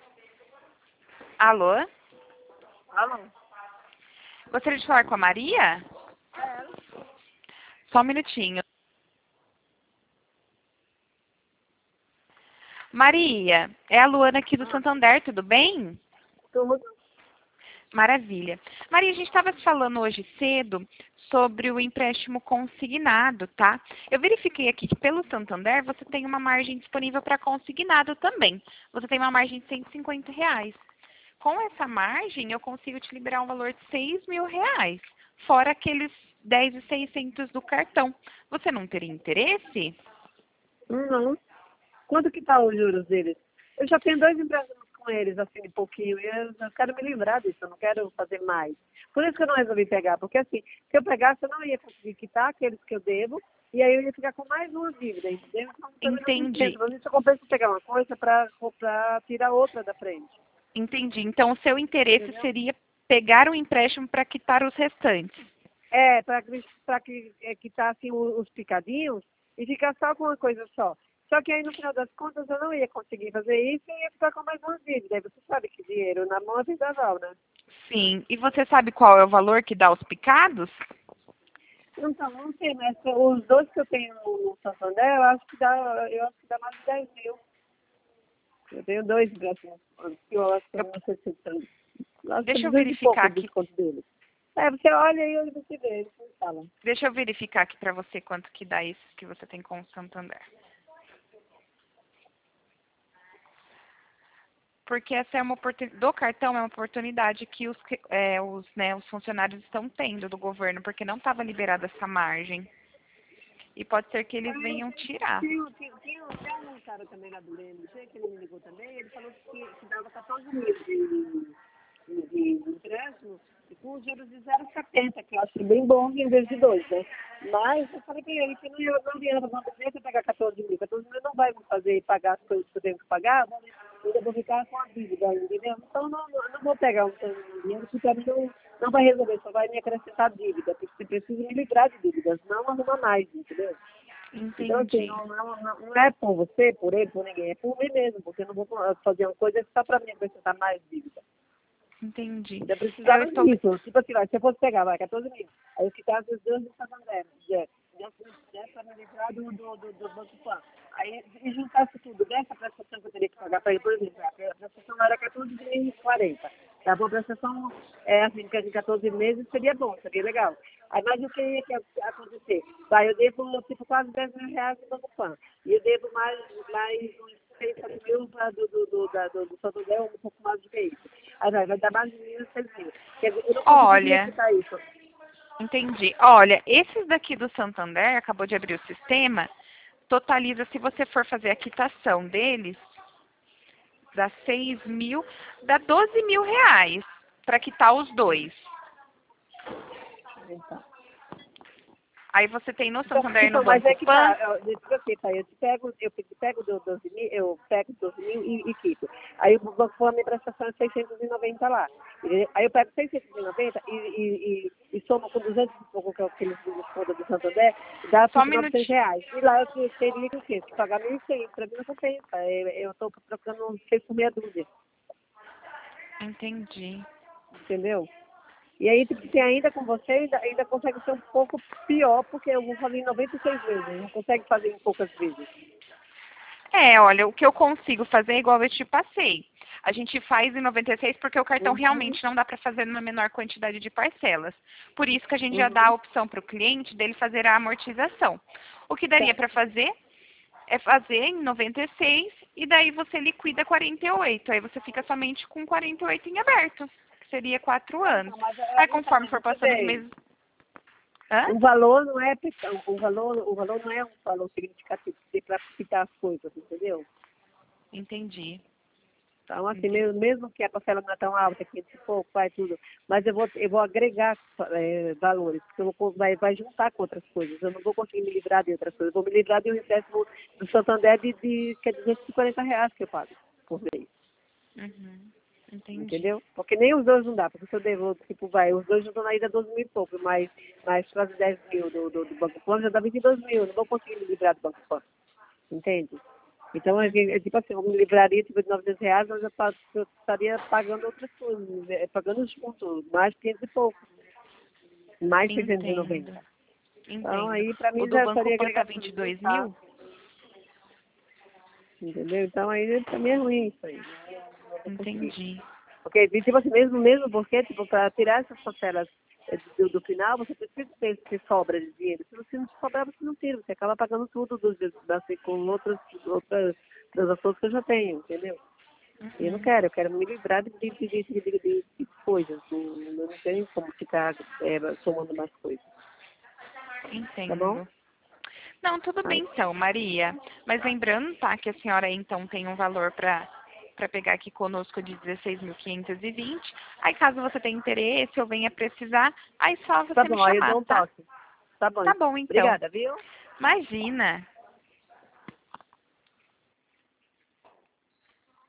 Alô? Alô? Gostaria de falar com a Maria? Só um minutinho. Maria, é a Luana aqui do Santander, tudo bem? Tudo. Maravilha. Maria, a gente estava falando hoje cedo sobre o empréstimo consignado, tá? Eu verifiquei aqui que pelo Santander você tem uma margem disponível para consignado também. Você tem uma margem de R$ 150. Com essa margem, eu consigo te liberar um valor de R$ 6.000, fora aqueles 10.600 do cartão. Você não teria interesse? Não. Quanto que tá os juros deles? Eu já tenho 2 empréstimos com eles, assim, um pouquinho, e eu quero me livrar disso, eu não quero fazer mais. Por isso que eu não resolvi pegar, porque assim, se eu pegasse, eu não ia conseguir quitar aqueles que eu devo, e aí eu ia ficar com mais uma dívida, entendeu? Então, também não Entendi. compensa. Mas isso eu compensa pegar uma coisa para tirar outra da frente, Entendi. Então, o seu interesse entendeu? seria pegar um empréstimo para quitar os restantes. É, para quitar assim os picadinhos e ficar só com uma coisa só. Só que aí no final das contas eu não ia conseguir fazer isso e ia ficar com mais uma dívida. Aí você sabe que dinheiro na mão é vendaval, né? Sim. E você sabe qual é o valor que dá os picados? Então, não sei, mas os dois que eu tenho no Santander, eu acho que dá mais de 10 mil. Eu tenho 2 empréstimos, que eu acho que eu não sei se são. Acho que é Deixa eu 200 e pouco verificar o aqui. desconto deles. É, você olha aí e você vê, você fala. Deixa eu verificar aqui para você quanto que dá isso que você tem com o Santander. Porque essa é uma oportunidade do cartão, é uma oportunidade que os funcionários estão tendo do governo, porque não estava liberada essa margem. E pode ser que eles venham tirar. Tinha um cara também lá do LMG, que ele me ligou também, ele falou que dava 14 mil de empréstimo e com juros de 0,70, que eu acho bem bom em vez de 2, né? Mas eu falei para ele que não adianta, não adianta pegar 14 mil. 14 mil não vai me fazer pagar as coisas que eu tenho que pagar, eu ainda vou ficar com a dívida, entendeu? Então não vou pegar um dinheiro que para mim não vai resolver, só vai me acrescentar dívida, porque você precisa me livrar de dívidas, não arruma mais, entendeu? Então, assim, Entendi. não é por você, por ele, por ninguém, é por mim mesmo, porque eu não vou fazer uma coisa só para me acrescentar mais dívida. Entendi. Eu Eu precisava estou. disso. Tipo assim, se eu fosse pegar, 14 mil, aí eu ficava os dois do Santander, já para me livrar do Banco Pan. Aí, e juntasse tudo, dessa prestação que eu teria que pagar para ele, por exemplo, a prestação era 14,40. Tá bom, a prestação é assim, que é de 14 meses seria bom, seria legal. Aí, mas o que ia acontecer? Vai, eu devo tipo quase 10 mil reais no Banco Pan. E eu devo mais uns 6 mil do Santander, um pouco mais do que isso. Aí vai dar mais de 1.600 mil. Quer dizer, eu não conseguiria Olha, quitar isso. entendi. Olha, esses daqui do Santander, acabou de abrir o sistema, totaliza, se você for fazer a quitação deles, dá 6.000, dá R$ 12.000 para quitar os dois. Então. Aí você tem no Então, Santander e no então, mas Banco é que Pan. tá, tipo assim, pai, eu pego 12 mil, eu pego 12 mil e quito. Aí o banco falou, a minha prestação é 690 lá. Aí eu pego 690 e somo com 200 e pouco, que é o que eles descontam do Santander, dá Só um tipo 900 minutinho. reais. E lá eu teria que o quê? Que pagar 1.100, pra mim não compensa. Eu tô trocando 6 por meia dúzia, Entendi. entendeu? E aí, tipo, se ainda com você, ainda consegue ser um pouco pior, porque eu vou fazer em 96 vezes, não consegue fazer em poucas vezes. Olha, o que eu consigo fazer é igual eu te passei. A gente faz em 96 porque o cartão Uhum, realmente não dá para fazer numa menor quantidade de parcelas. Por isso que a gente já dá a uhum. opção para o cliente dele fazer a amortização. O que daria Tá. para fazer é fazer em 96 e daí você liquida 48. Aí você fica somente com 48 em aberto, que seria 4 anos. Então, mas, Aí então, conforme mas for você passando os vê, meses. Hã? o valor não é o valor não é um valor significativo para quitar as coisas, entendeu? Entendi. Então, assim, Entendi. mesmo que a parcela não é tão alta, 500 e pouco, vai tudo, mas eu vou agregar valores, porque vai juntar com outras coisas. Eu não vou conseguir me livrar de outras coisas. Eu vou me livrar de um empréstimo do Santander que é R$ 240 que eu pago por mês. Uhum. Entendi. Entendeu? Porque nem os dois não dá, porque se eu devolvo, tipo, vai, os dois juntam ainda 12 mil e pouco, mais quase 10 mil do Banco Pan, já dá 22 mil, não vou conseguir me livrar do Banco Pan, entende? Então, tipo assim, uma livraria tipo de R$ 900, eu estaria pagando outras coisas, pagando junto, mais de 500 e pouco, mais de Entendo. 690. Então, Entendo. aí, para O mim, do já Banco estaria Pan tá agregando muito 22 tá? mil? Entendeu? Então, aí, para mim é ruim isso aí. Não consegui. Entendi. Porque, tipo assim, mesmo porque, tipo, para tirar essas parcelas do final, você precisa ter sobra de dinheiro. Se você não sobrar, você não tira. Você acaba pagando tudo assim, com outras transações que eu já tenho, entendeu? E eu não Uhum. quero, eu quero me livrar de coisas. Não tenho como ficar somando mais coisas. Tá bom? Entendo. Não, tudo bem Aí, então, Maria. Mas lembrando, tá, que a senhora então tem um valor para pegar aqui conosco de 16.520. Aí caso você tenha interesse ou venha precisar, aí só tá você me bom, aí eu chamar, dou um tá? toque. Tá bom. Tá bom então. Obrigada, viu? Imagina.